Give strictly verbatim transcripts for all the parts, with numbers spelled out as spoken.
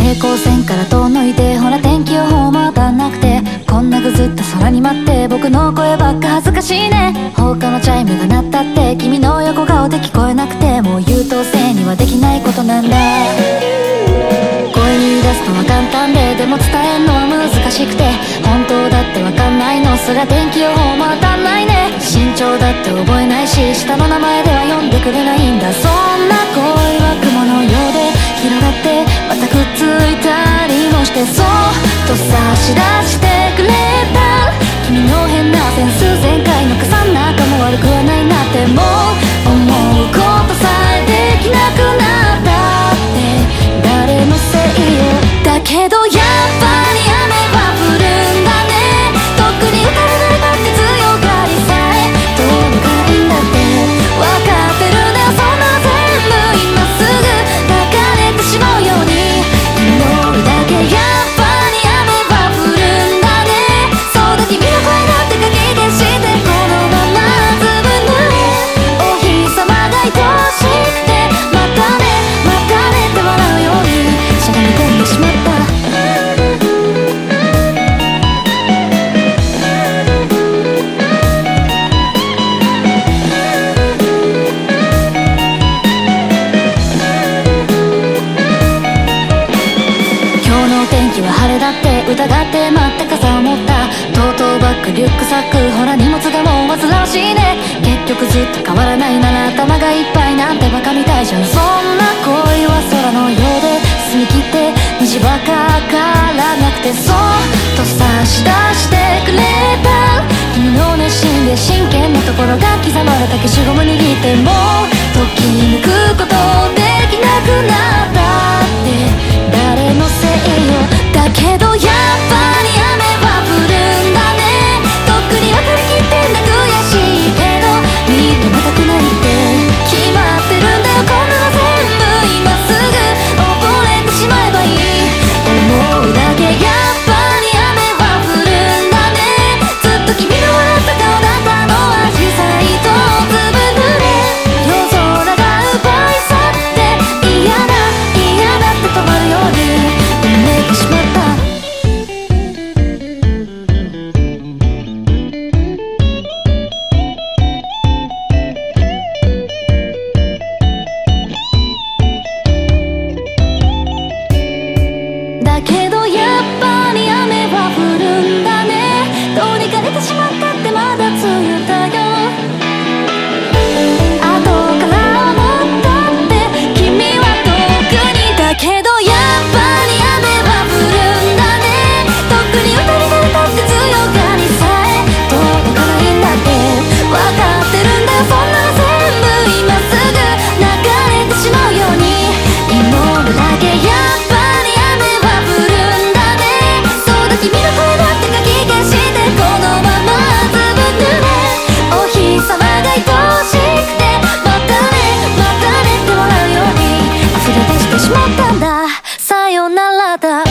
平行線から遠のいて、ほら天気予報も当たんなくて、こんなぐずった空に待って、僕の声ばっか恥ずかしいね。放課のチャイムが鳴ったって、君の横顔で聞こえなくて、もう優等生にはできないことなんだ。声に出すのは簡単で、でも伝えんのは難しくて、本当だってわかんないの、そりゃ天気予報も当たんないね。身長だって覚えないし、下の名前では呼んでくれないんだ。そんな恋は雲のようで広がってまたくっついたりもして、そっと差し出してくれた君の変なセンス、前回の傘なんかも悪くはないなって、もう思うことさえできなくなったって誰のせいよ。だけどやっぱり雨は降るんだね。とっくに打たれないだって強がりさえどうにかいいんだって分かってるんだよ。そんな全部今すぐ流れてしまうように祈るだけ。やっぱり雨は降るんだね。そうだ君の声だってかき消して、このままずぶ濡れお日様が愛しくて、またねまたねって笑うようにしゃがみ込んでしまった。晴れだって疑って待って傘を持った、トートバッグリュックサック、ほら荷物がもう煩わしいね。結局ずっと変わらないなら頭がいっぱいなんてバカみたいじゃん。そんな恋は空のようで澄み切って虹ばかからなくて、そっと差し出してくれた君の熱心で真剣なところが刻まれた消しゴム握ってもときめくことできなくなったって誰のせいよ。だけどやっぱり雨は降るんだね。とっくに分かりきってんだ悔しいけど認めたくないって決まってるんだよ。こんなの全部今すぐ溺れてしまえばいい思うだけ。やっぱり雨は降るんだね。ずっと君の笑った顔だったのは小さいとずぶ濡れ夜空が奪い去って嫌だ嫌だって止まるように埋めてしまった。だけどやっぱり雨は降るんだね。どうにか出てしまったってまだ梅雨だよ。後から思ったって君は遠くに。だけどやっぱり雨は降るんだね。とっくに歌になれたって強がりさえ届かないんだって分かってるんだよ。そんなの全部今すぐ流れてしまうように祈るだけ。やっぱり雨は降るんだね。そうだ君の声だってかき消して、このままずぶ濡れお日様が愛しくて、またねまたねって笑うように溢れ出してしまったんだ。さよならだ。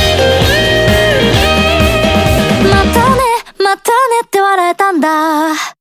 またねまたねって笑えたんだ。